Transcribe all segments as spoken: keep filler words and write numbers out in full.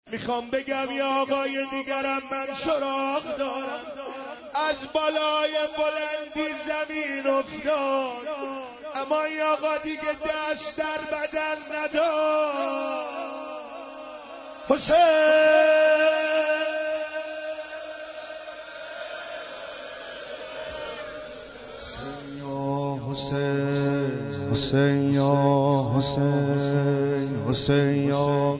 میخوام بگم یا آقای دیگرم من سراغ دارم، از بالای بلندی زمین افتاد، اما این آقا دیگه دست در بدن نداد. حسین حسین حسین یا حسین حسین یا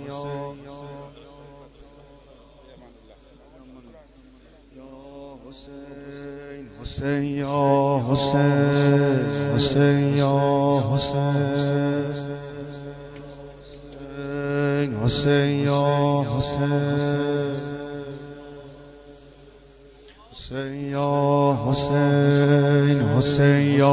حسین یا حسین حسین یا حسین حسین یا حسین حسین یا حسین حسین یا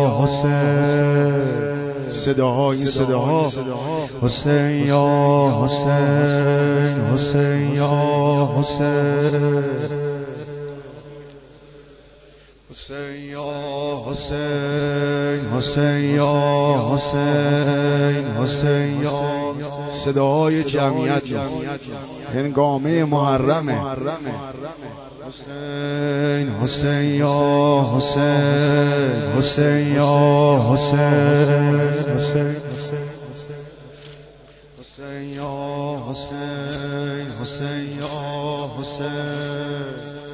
حسین صداهای صداها حسین یا حسین حسین یا حسین حسین یا حسین حسین یا حسین حسین یا صداهای جمعیت هنگامه محرمه. حسین حسین یا حسین حسین یا حسین حسین حسین یا حسین حسین یا حسین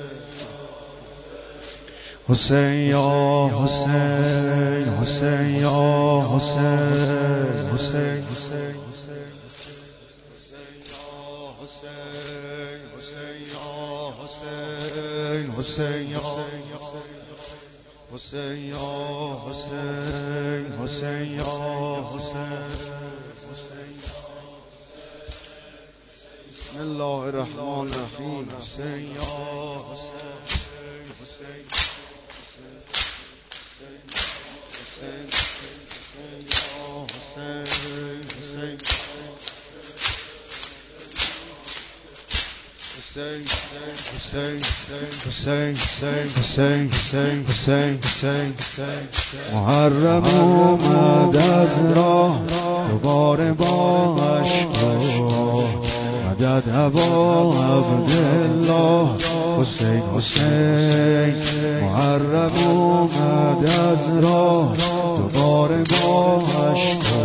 حسین یا حسین حسین یا حسین حسین حسین حسین یا حسین یا حسین حسین یا حسین. بسم الله الرحمن الرحیم. حسین یا حسین حسین حسین یا حسین حسین Hussein, Hussein, Hussein, Hussein, Hussein, Hussein, Hussein, Hussein, Hussein. محرم اومد از راه دوباره با اشکا مدد ابا عبدالله. حسین حسین محرم اومد از راه دوباره با اشکا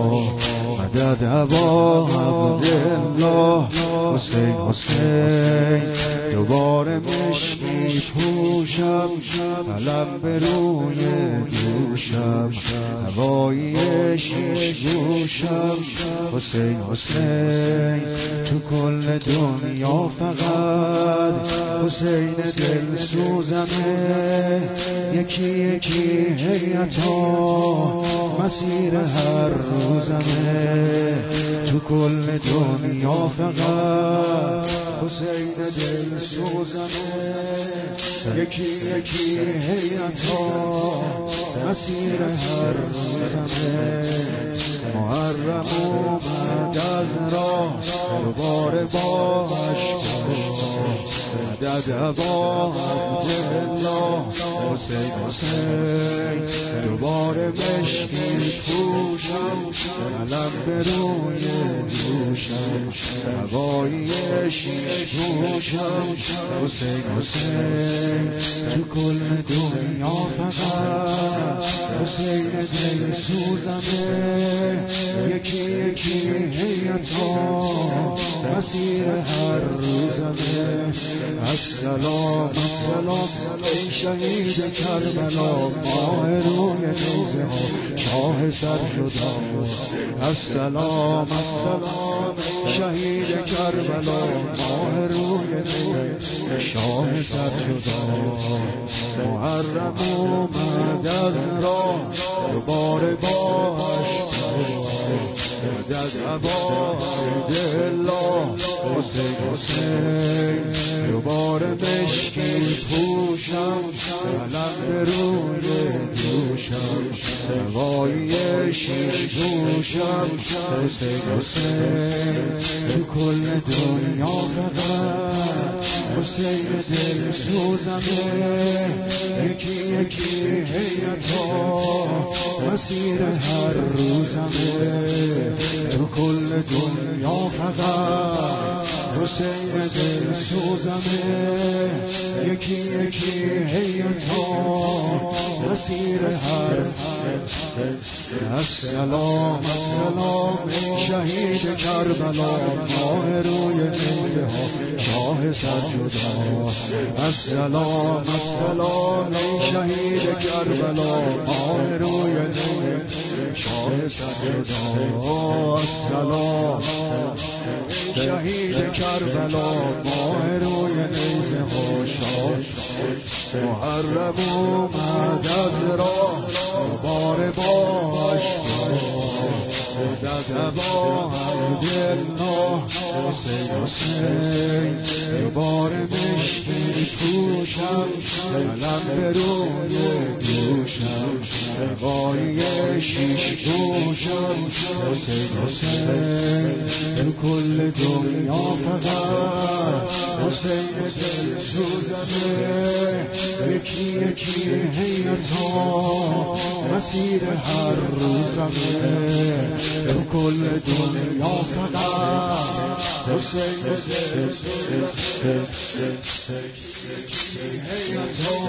مدد ابا عبدالله. حسین حسین دوباره مشکی پوشم قلم به روی دوشم هوایی شیش گوشم. حسین حسین تو کل دنیا فقط حسین دل سوزمه یکی یکی هیئتا مسیر هر روزمه تو کل دنیا فقط حسین دل سوزمه یکی یکی هیئتا مسیر هر روزمه. محرم اومد از راه دوباره با اشکا مدد ابا عبدالله. حسین حسین دوباره مشکی پوشم قلم به روی دوشم هوایی شیش گوشم. حسین حسین تو کل دنیا فقط حسین دل سوزمه یکی یکی هیئتا مسیر هر روزمه. السلام السلام ای شهید کربلا ماه روی نیزه ها شاه سر جدا. السلام السلام شهید کربلا ماه روی نیزه شاه سر جدا. محرم اومد از راه دوباره با اشکا مدد ابا عبدالله. حسین حسین دوباره مشکی پوشم قلم به روی دوشم هوایی شیش گوشم. حسین حسین تو کل دنیا فقط حسین دل سوزمه یکی یکی هیئتا مسیر هر روزمه تو کل دنیا فقط حسین دل سوزمه یکی یکی هیتا مسیر هر السلام السلام ای شهید کربلا ماه روی نیزه ها شاه سرجدا السلام السلام ای شهید کربلا ماه روی نیزه شاه سرجدا السلام ای شهید کربلا ماه روی نیزه ها شاه محرم اومد از راه بار باش دد با عبدالله حسین حسین بار مشکی پوشم علم به روی دوشم سواری شیش دوشم حسین حسین کل دنیا فقط حسین دل سوزمه یکی یکی هیتا مسیر هر روزمه تو کل دنیا فقط حسین دل سوزمه هیتا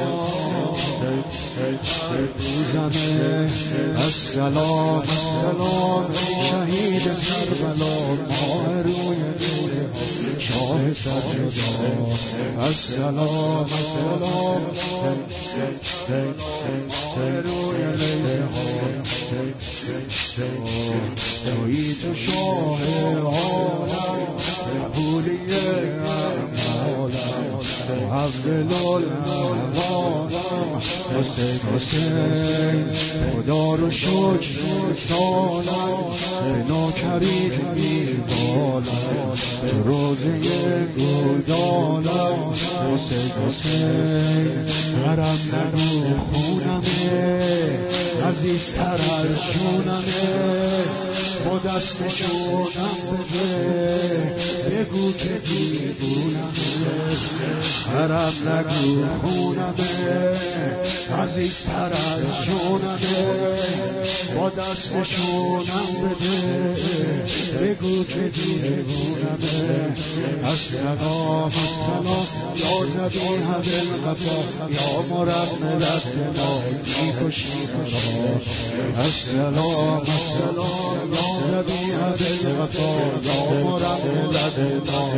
هر روزمه السلام السلام شهید کربلا ماه روی نیزه شاه سرجدا السلام السلام ماه روی نیزه تویی تو شاه عالم قبولی اعمالم محول العوالم حسین حسین خدا رو شکر سالم به ناکرید میبالم به روزه گودالم حسین حسین حرم نگو خونمه عزیزتر از جونمه با دستشونم بده بگو که دیوونمه حرم نگو خونمه عزیزتر از جونمه با دستشونم بده بگو که دیوونمه السلام السلام یا ذبیح بالغفا یا مرمم الدماء میکشی مرا السلام السلام یا ذبیح بالغفا یا مرمم الدماء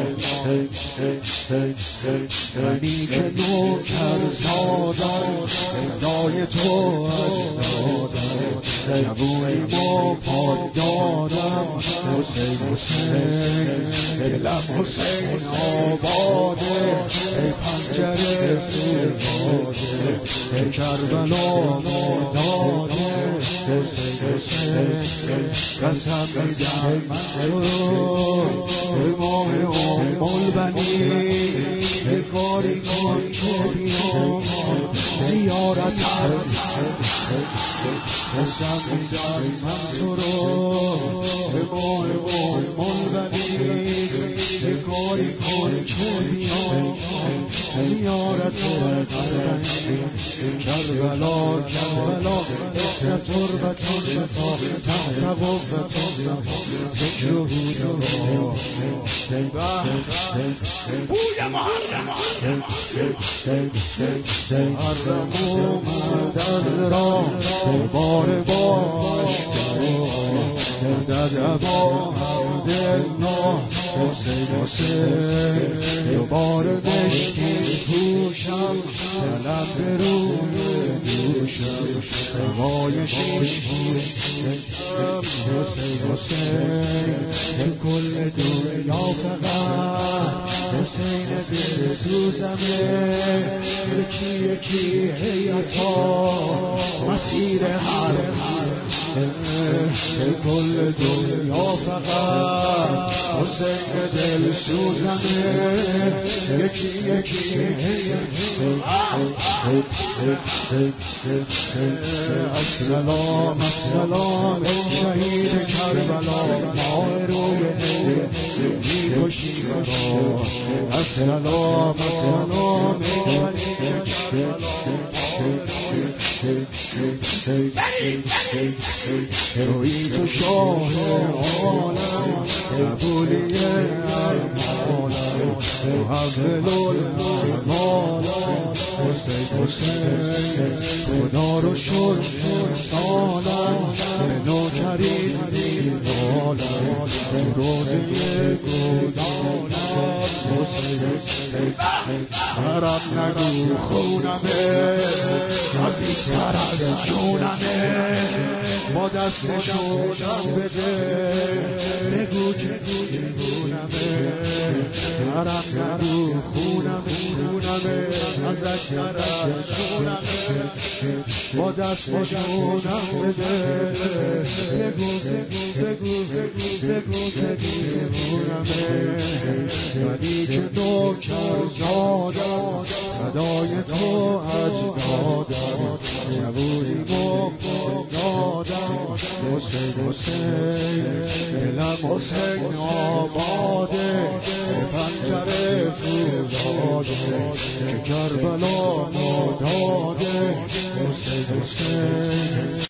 منی که نوکر زادم دای تو اجدادم جوونی ما پاک دادم حسین حسین دلم حسین آباده ای پنجره فرزاده ای کربلا مرداده حسین حسین قسم میدم من تو رو به ماه ام البنی به کاری کن که بیام زیارت قسم میدم من تو رو به ماه ام البنی به کاری کن که بیام زیارت کربلا کربلا احنا تربة شفا تحت قبة صفا ذكر هدى بوی محرم محرم اومد از راه بار باش دد با عبدالله حسین حسین دوبار مشکی پوشم علم به روی دوشم هوای شیش پوشم حسین حسین کل دنیا فقط حسین دل سوزمه یکی یکی هیتا مسیر هر کل دنیا فقط حسین دل سوزمه یکی یکی السلام السلام شهید کربلا ماه روی میکشی مرا السلام السلام شهید کربلا روی تو شاه عالم قبولی اعمالم محول الامال حسین حسین خدا رو شکر سالم به نوکری میمالم تو روزه گلالم حسین برم نگو خونمه عزیزتر از جونمه با دست شونم بده بگو که جونمه برم نگو خونم خونمه عزیزتر از جونمه با دست شونم بده بگو بگو بگو بگو که جونمه ولی که نوکر زادم فدای تو اجدادم جوونی مقام دادم حسین حسین دلم حسین آباده به پنجره سوزاده که کربلا ما داده حسین حسین